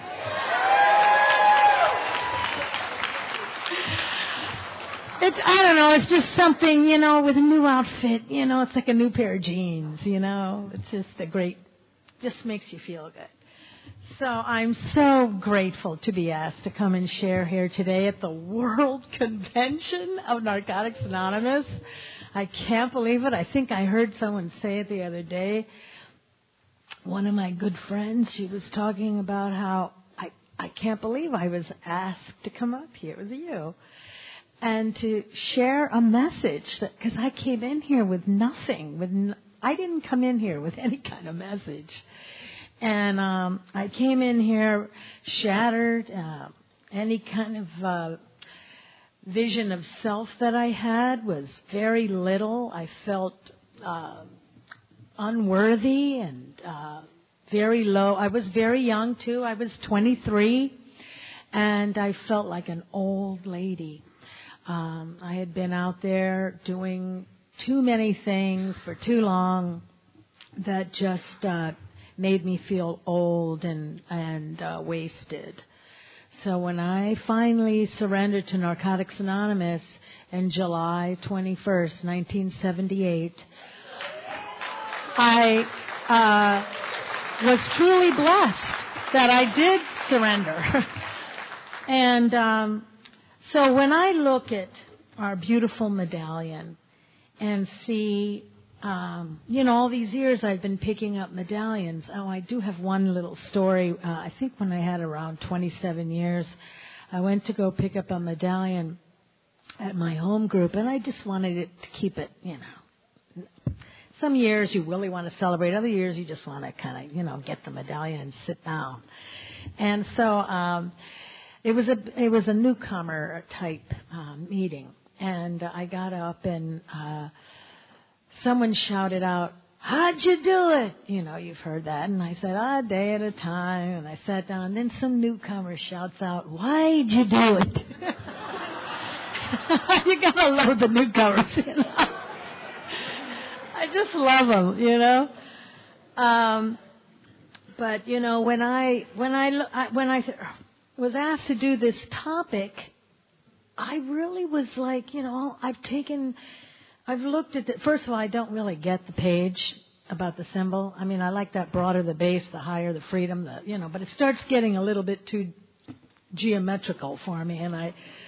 S7: I don't know, it's just something, you know, with a new outfit, you know, it's like a new pair of jeans, you know. It's just makes you feel good. So I'm so grateful to be asked to come and share here today at the World Convention of Narcotics Anonymous. I can't believe it. I think I heard someone say it the other day. One of my good friends, she was talking about how I can't believe I was asked to come up here. It was you. And to share a message, because I came in here with nothing. I didn't come in here with any kind of message. And I came in here shattered. Any kind of vision of self that I had was very little. I felt unworthy and very low. I was very young, too. I was 23. And I felt like an old lady. I had been out there doing too many things for too long that just made me feel old and wasted. So when I finally surrendered to Narcotics Anonymous in July 21st, 1978, I was truly blessed that I did surrender. And so when I look at our beautiful medallion and see, all these years I've been picking up medallions. Oh, I do have one little story. I think when I had around 27 years, I went to go pick up a medallion at my home group, and I just wanted it to keep it, Some years you really want to celebrate. Other years you just want to kind of, get the medallion and sit down. And so it was a newcomer type meeting, and I got up and someone shouted out, "How'd you do it?" You've heard that. And I said, "A day at a time." And I sat down. And then some newcomer shouts out, "Why'd you do it?" You gotta love the newcomers, I just love them, But when I was asked to do this topic, I really was like, I've looked at it. First of all, I don't really get the page about the symbol. I mean, I like that broader the base, the higher the freedom, but it starts getting a little bit too geometrical for me, and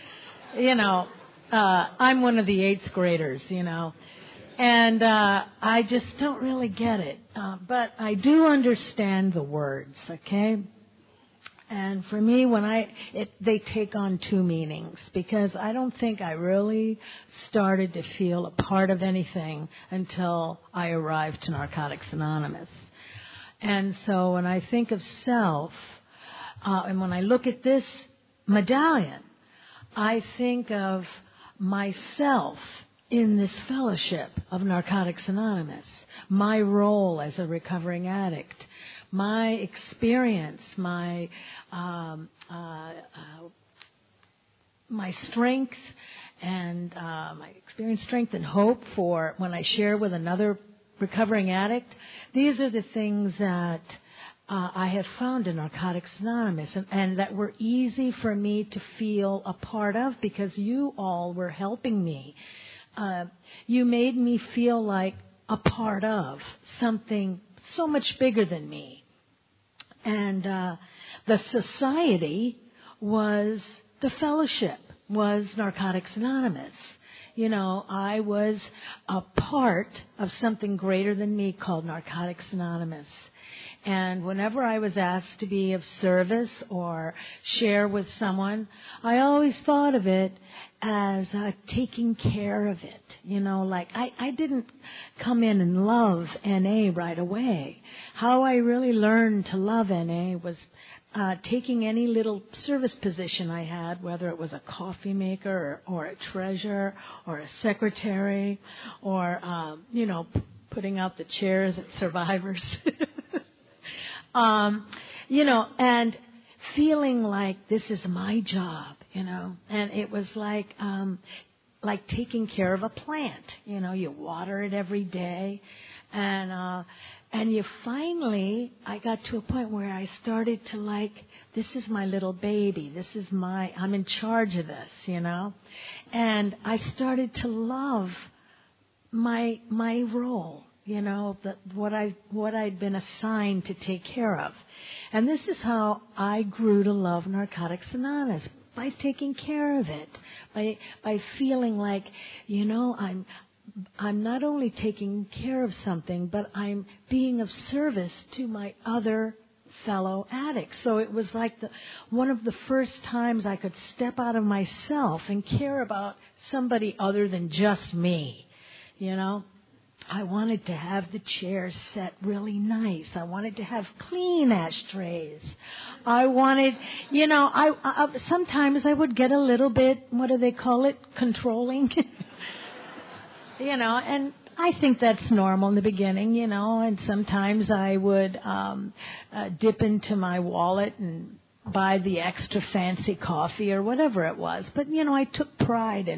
S7: I'm one of the 8th graders, and I just don't really get it. But I do understand the words, okay? And for me, they take on two meanings, because I don't think I really started to feel a part of anything until I arrived to Narcotics Anonymous. And so when I think of self, and when I look at this medallion, I think of myself in this fellowship of Narcotics Anonymous, my role as a recovering addict, my experience, my strength and my experience, strength, and hope for when I share with another recovering addict. These are the things that I have found in Narcotics Anonymous, and that were easy for me to feel a part of, because you all were helping me. You made me feel like a part of something so much bigger than me. And the society was, the fellowship was Narcotics Anonymous. I was a part of something greater than me called Narcotics Anonymous. And whenever I was asked to be of service or share with someone, I always thought of it as taking care of it. Like I didn't come in and love NA right away. How I really learned to love NA was taking any little service position I had, whether it was a coffee maker or a treasurer or a secretary or, putting out the chairs at Survivors. And feeling like this is my job, and it was like taking care of a plant, you water it every day, and you finally, I got to a point where I started to this is my little baby, I'm in charge of this, and I started to love my role. What I'd been assigned to take care of. And this is how I grew to love Narcotics Anonymous, by taking care of it, by feeling like, I'm not only taking care of something, but I'm being of service to my other fellow addicts. So it was like one of the first times I could step out of myself and care about somebody other than just me, I wanted to have the chairs set really nice. I wanted to have clean ashtrays. I wanted, I sometimes I would get a little bit, what do they call it, controlling. And I think that's normal in the beginning, and sometimes I would dip into my wallet and buy the extra fancy coffee or whatever it was. But, I took pride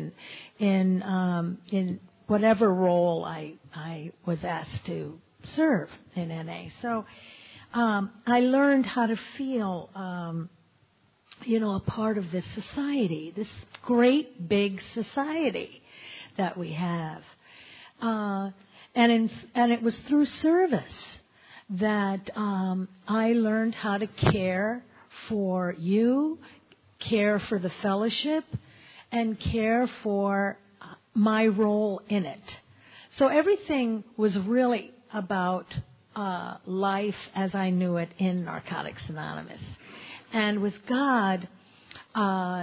S7: in whatever role I was asked to serve in NA. So I learned how to feel, a part of this society, this great big society that we have. And it was through service that I learned how to care for you, care for the fellowship, and care for my role in it. So everything was really about life as I knew it in Narcotics Anonymous. And with God, I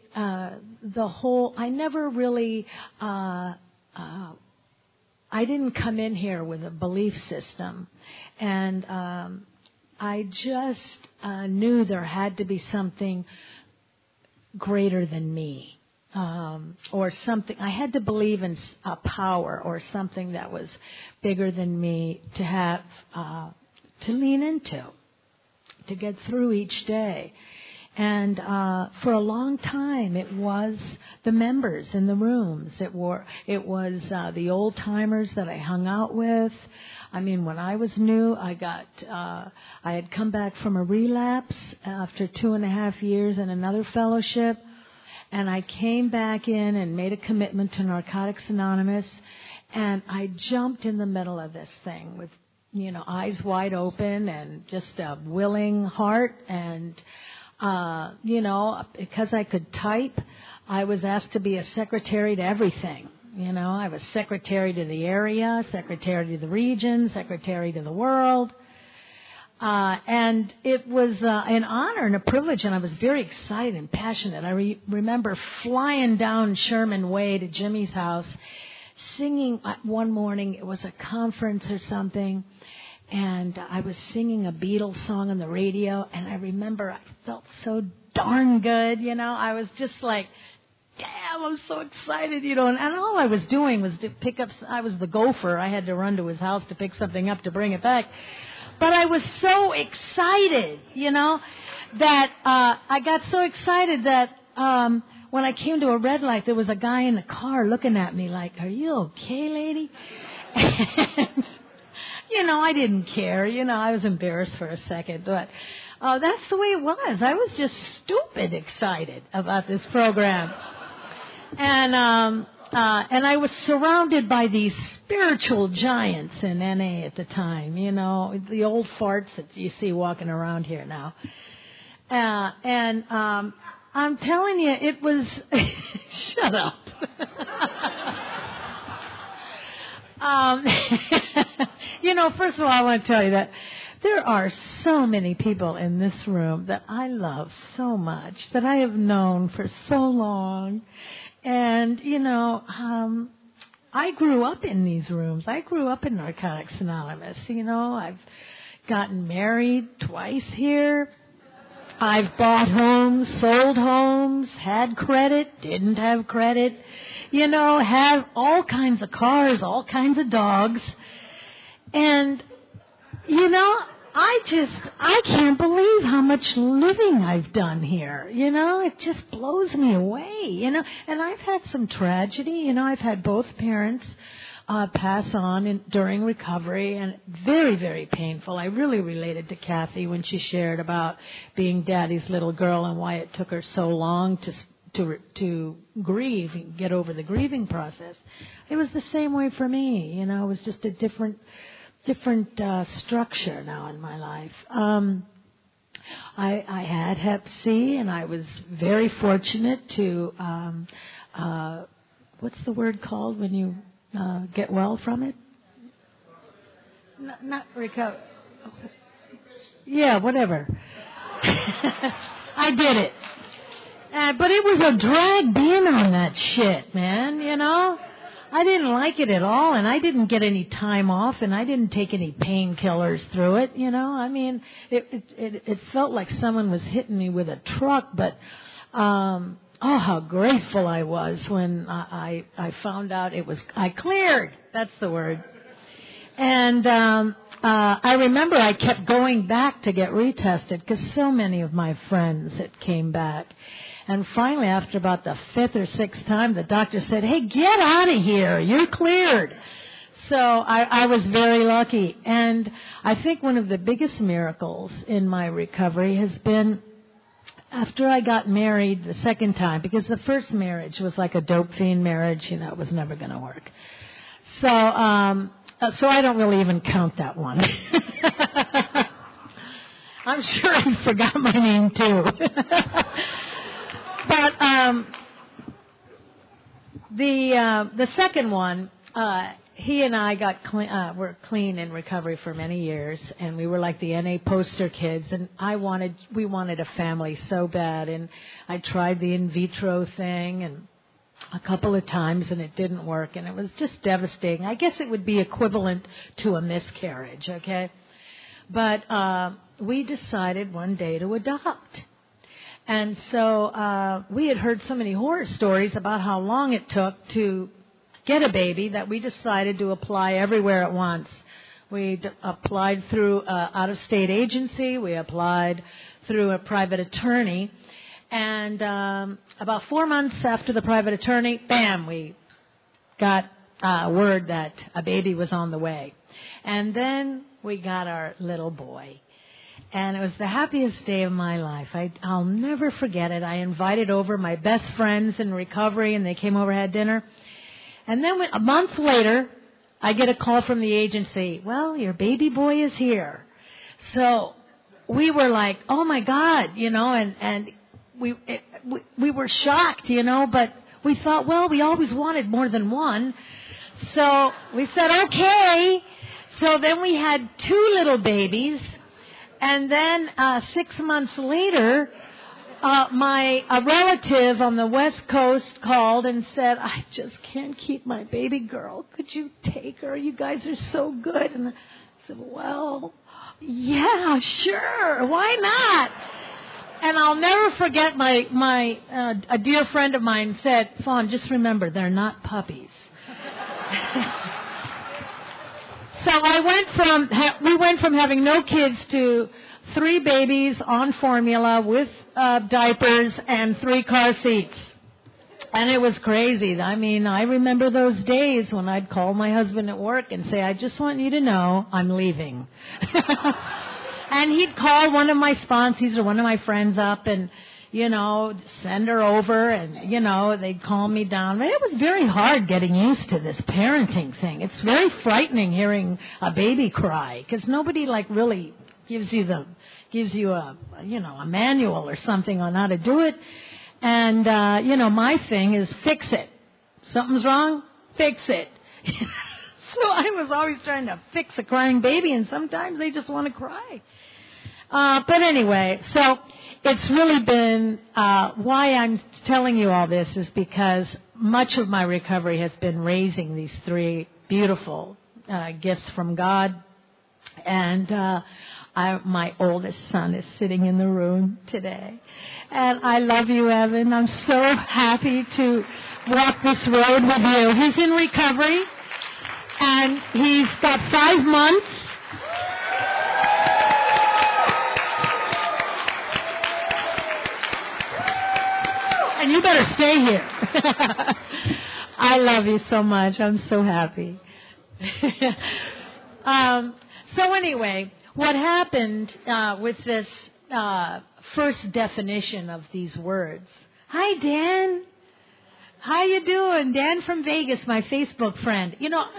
S7: never really, I didn't come in here with a belief system. And I just knew there had to be something greater than me. Or something, I had to believe in a power or something that was bigger than me to have, to lean into, to get through each day. And for a long time, it was the members in the rooms. It was the old timers that I hung out with. I mean, when I was new, I had come back from a relapse after 2.5 years in another fellowship. And I came back in and made a commitment to Narcotics Anonymous, and I jumped in the middle of this thing with, eyes wide open and just a willing heart. And Because I could type, I was asked to be a secretary to everything. I was secretary to the area, secretary to the region, secretary to the world. And it was an honor and a privilege, and I was very excited and passionate. I remember flying down Sherman Way to Jimmy's house, singing one morning. It was a conference or something, and I was singing a Beatles song on the radio, and I remember I felt so darn good, I was just like, damn, I'm so excited, and all I was doing was to pick up, I was the gopher. I had to run to his house to pick something up to bring it back. But I was so excited, that I got so excited that when I came to a red light, there was a guy in the car looking at me like, are you okay, lady? And, I didn't care. I was embarrassed for a second. But that's the way it was. I was just stupid excited about this program. And I was surrounded by these spiritual giants in NA at the time, the old farts that you see walking around here now. And I'm telling you, it was... Shut up. First of all, I want to tell you that there are so many people in this room that I love so much, that I have known for so long. And, I grew up in these rooms. I grew up in Narcotics Anonymous. I've gotten married twice here. I've bought homes, sold homes, had credit, didn't have credit, have all kinds of cars, all kinds of dogs. And, I can't believe how much living I've done here. It just blows me away, And I've had some tragedy. I've had both parents pass on during recovery, and very, very painful. I really related to Kathy when she shared about being Daddy's little girl and why it took her so long to grieve and get over the grieving process. It was the same way for me. It was just a different structure now in my life. I had Hep C, and I was very fortunate to, what's the word called when you get well from it? Not recover. Yeah, whatever. I did it. But it was a drag being on that shit, man, I didn't like it at all, and I didn't get any time off, and I didn't take any painkillers through it, It felt like someone was hitting me with a truck, but how grateful I was when I found out I cleared. That's the word. And I remember I kept going back to get retested because so many of my friends had came back. And finally, after about the fifth or sixth time, the doctor said, hey, get out of here. You're cleared. So I was very lucky. And I think one of the biggest miracles in my recovery has been after I got married the second time, because the first marriage was like a dope fiend marriage. It was never going to work. So I don't really even count that one. I'm sure I forgot my name, too. But the second one, he and I were clean in recovery for many years, and we were like the NA poster kids. And we wanted a family so bad, and I tried the in vitro thing and a couple of times, and it didn't work, and it was just devastating. I guess it would be equivalent to a miscarriage, okay? But we decided one day to adopt. And so we had heard so many horror stories about how long it took to get a baby that we decided to apply everywhere at once. We applied through an out-of-state agency. We applied through a private attorney. And about 4 months after the private attorney, bam, we got word that a baby was on the way. And then we got our little boy. And it was the happiest day of my life. I'll never forget it. I invited over my best friends in recovery, and they came over and had dinner. And then a month later, I get a call from the agency. Well, your baby boy is here. So we were like, oh my God, and we were shocked, but we thought, well, we always wanted more than one. So we said, okay. So then we had 2 little babies. And then 6 months later, a relative on the West Coast called and said, I just can't keep my baby girl. Could you take her? You guys are so good. And I said, well, yeah, sure. Why not? And I'll never forget a dear friend of mine said, Fawn, just remember, they're not puppies. So we went from having no kids to 3 babies on formula with diapers and 3 car seats. And it was crazy. I mean, I remember those days when I'd call my husband at work and say, I just want you to know I'm leaving. And he'd call one of my sponsors or one of my friends up and, send her over and, they'd calm me down. It was very hard getting used to this parenting thing. It's very frightening hearing a baby cry because nobody really gives you a manual or something on how to do it. And, my thing is fix it. Something's wrong? Fix it. So I was always trying to fix a crying baby, and sometimes they just want to cry. But anyway, so it's really been, why I'm telling you all this is because much of my recovery has been raising these 3 beautiful gifts from God. And my oldest son is sitting in the room today. And I love you, Evan. I'm so happy to walk this road with you. He's in recovery, and he's got 5 months. And you better stay here. I love you so much. I'm so happy. So anyway, what happened with this first definition of these words? Hi, Dan. How you doing? Dan from Vegas, my Facebook friend.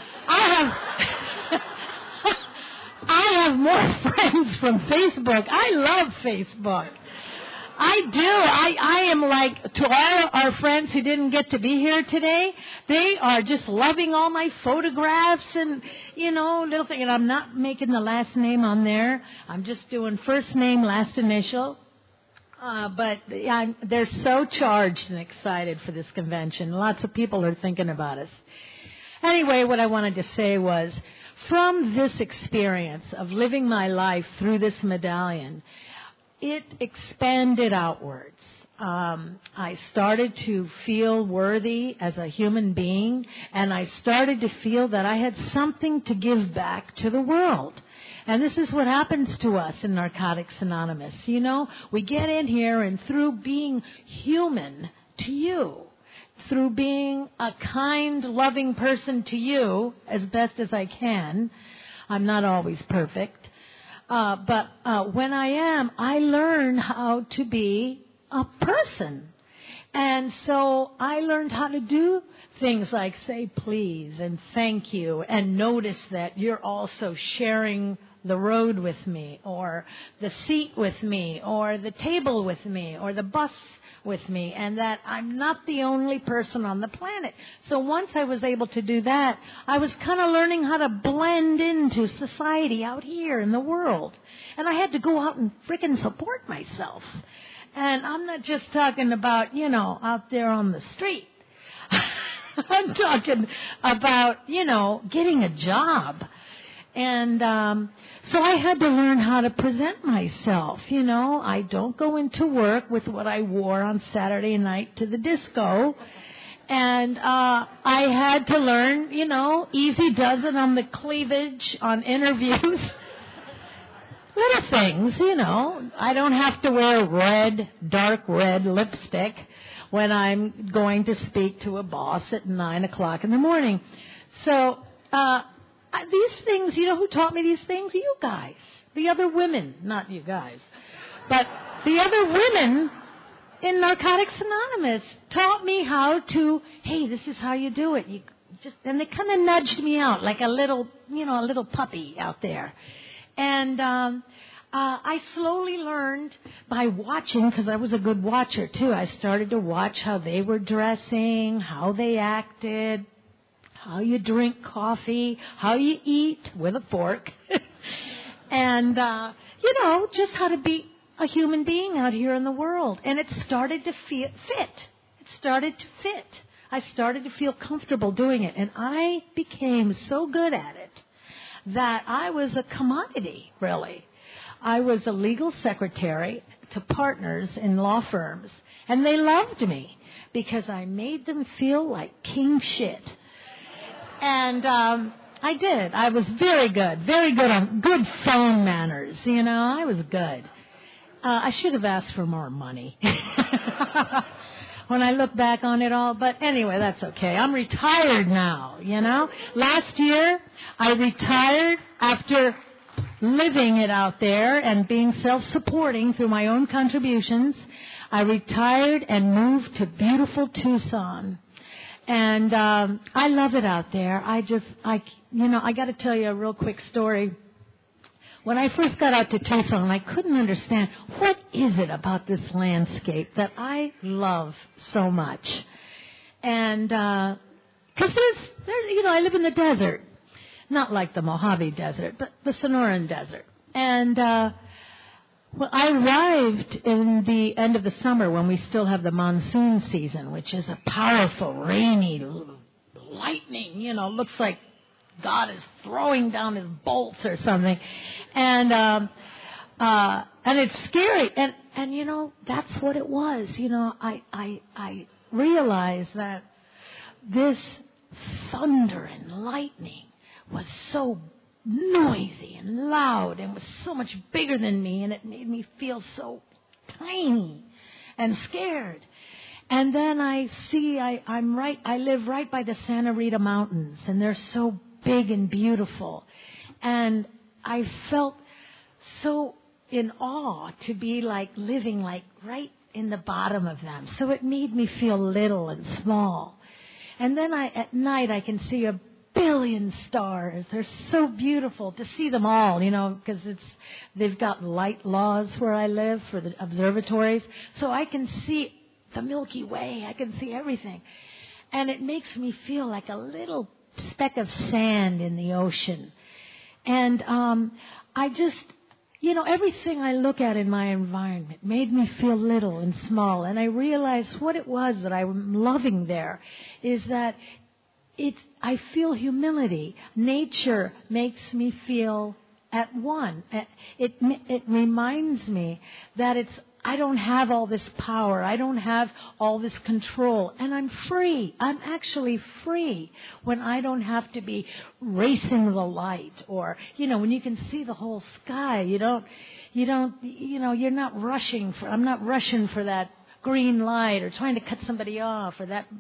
S7: I have more friends from Facebook. I love Facebook. I do. I am like, to all our friends who didn't get to be here today, they are just loving all my photographs and, little thing. And I'm not making the last name on there. I'm just doing first name, last initial. But they're so charged and excited for this convention. Lots of people are thinking about us. Anyway, what I wanted to say was, from this experience of living my life through this medallion, it expanded outwards. I started to feel worthy as a human being, and I started to feel that I had something to give back to the world. And this is what happens to us in Narcotics Anonymous. We get in here, and through being human to you, through being a kind, loving person to you, as best as I can, I'm not always perfect, but when I am, I learn how to be a person. And so I learned how to do things like say please and thank you and notice that you're also sharing the road with me or the seat with me or the table with me or the bus with me, and that I'm not the only person on the planet. So once I was able to do that, I was kind of learning how to blend into society out here in the world. And I had to go out and frickin' support myself. And I'm not just talking about, out there on the street. I'm talking about, getting a job. And so I had to learn how to present myself. I don't go into work with what I wore on Saturday night to the disco. And I had to learn, easy does it on the cleavage, on interviews. Little things, I don't have to wear dark red lipstick when I'm going to speak to a boss at 9 o'clock in the morning. So these things, who taught me these things? You guys. The other women, not you guys. But the other women in Narcotics Anonymous taught me how to, hey, this is how you do it. And they kind of nudged me out like a little puppy out there. And I slowly learned by watching, because I was a good watcher too. I started to watch how they were dressing, how they acted, how you drink coffee, how you eat with a fork, and, just how to be a human being out here in the world. And it started to fit. It started to fit. I started to feel comfortable doing it. And I became so good at it that I was a commodity, really. I was a legal secretary to partners in law firms. And they loved me because I made them feel like king shit. And I did. I was very good on good phone manners. I was good. I should have asked for more money when I look back on it all. But anyway, that's okay. I'm retired now, Last year, I retired after living it out there and being self-supporting through my own contributions. I retired and moved to beautiful Tucson. And I love it out there. I got to tell you a real quick story. When I first got out to Tucson, I couldn't understand what is it about this landscape that I love so much. And because I live in the desert, not like the Mojave Desert, but the Sonoran Desert. And I arrived in the end of the summer when we still have the monsoon season, which is a powerful, rainy, lightning. Looks like God is throwing down his bolts or something. And it's scary. And that's what it was. I realized that this thunder and lightning was so noisy and loud and was so much bigger than me, and it made me feel so tiny and scared. And then I live right by the Santa Rita Mountains, and they're so big and beautiful. And I felt so in awe to be living right in the bottom of them. So it made me feel little and small. And then at night I can see a billion stars. They're so beautiful to see them all, because they've got light laws where I live for the observatories. So I can see the Milky Way. I can see everything. And it makes me feel like a little speck of sand in the ocean. And I just, everything I look at in my environment made me feel little and small. And I realized what it was that I'm loving there is that I feel humility. Nature makes me feel at one. It reminds me that I don't have all this power. I don't have all this control. And I'm free. I'm actually free when I don't have to be racing the light, or, when you can see the whole sky, you're not rushing I'm not rushing for that green light or trying to cut somebody off, or that,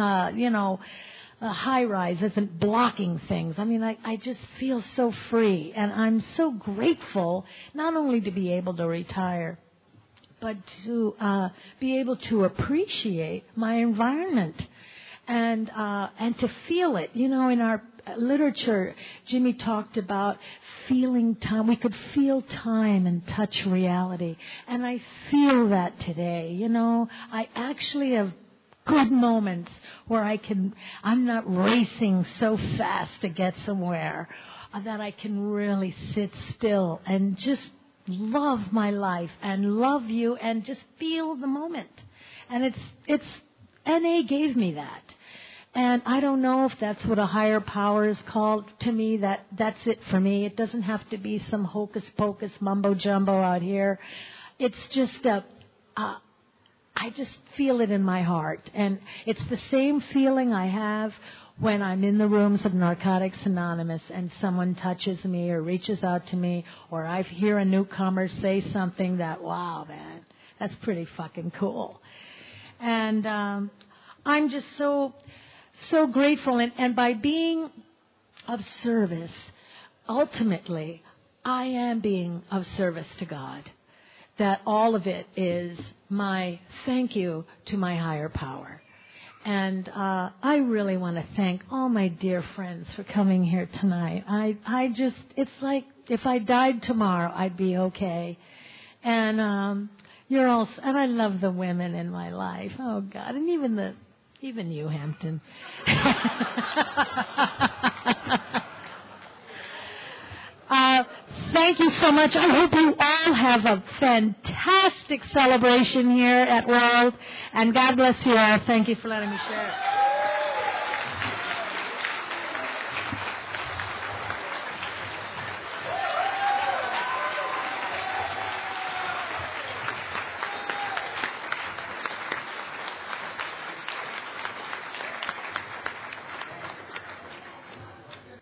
S7: high rise isn't blocking things. I just feel so free. And I'm so grateful not only to be able to retire, but to be able to appreciate my environment and to feel it. In our literature, Jimmy talked about feeling time. We could feel time and touch reality. And I feel that today. I actually have good moments where I'm not racing so fast to get somewhere, that I can really sit still and just love my life and love you and just feel the moment. And it's NA gave me that. And I don't know if that's what a higher power is called. To me, that's it for me. It doesn't have to be some hocus pocus mumbo jumbo out here. It's just I just feel it in my heart. And it's the same feeling I have when I'm in the rooms of Narcotics Anonymous and someone touches me or reaches out to me, or I hear a newcomer say something that, wow, man, that's pretty fucking cool. And I'm just so grateful. And by being of service, ultimately, I am being of service to God. That all of it is my thank you to my higher power. And I really want to thank all my dear friends for coming here tonight. It's like if I died tomorrow, I'd be okay. And you're all, and I love the women in my life. Oh God, and even you, Hampton. Thank you so much. I hope you all have a fantastic celebration here at World, and God bless you all. Thank you for letting me share.